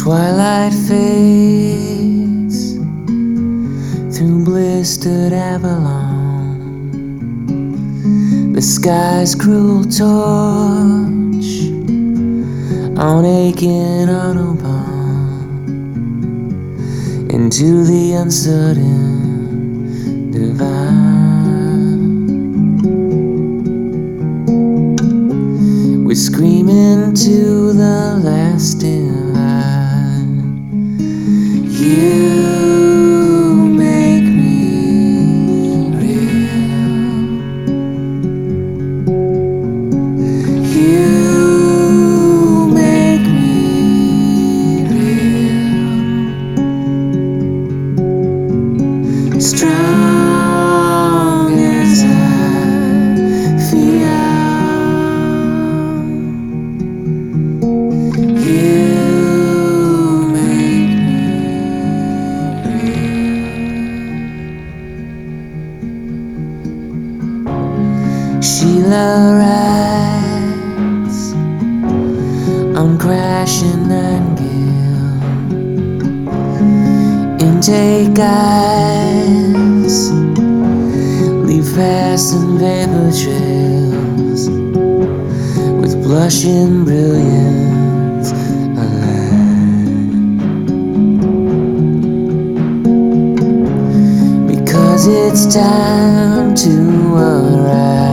Twilight fades through blistered Avalon. The sky's cruel torch on aching Autobahn into the uncertain divine. We're screaming to the last divine. You make me real. You make me real. Strong as I feel. You make me real. Sheila rides on crashing Nightingale. Intake eyes leave passing vapor trails with blushing brilliance alive. Because it's time to arrive.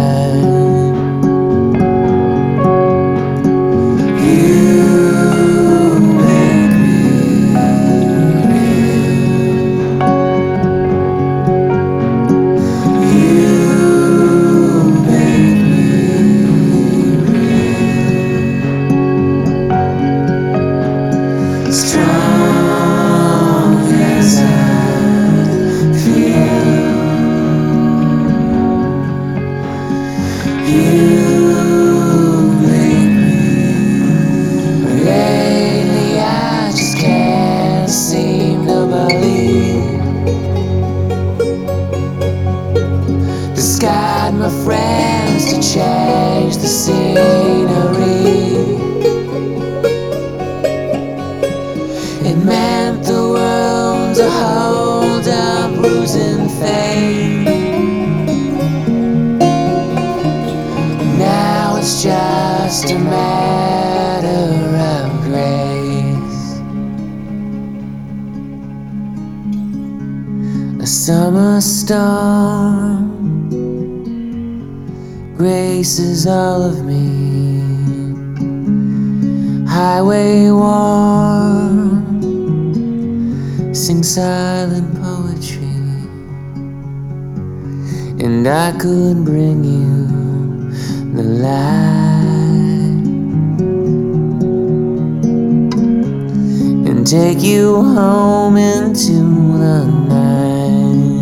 Strong as I feel. You make me. Lately I just can't seem to believe discard my friends to change the scenery. It meant the world to hold a bruising fate. Now it's just a matter of grace. A summer storm graces all of me. Highway warm sing silent poetry, and I could bring you the light and take you home into the night.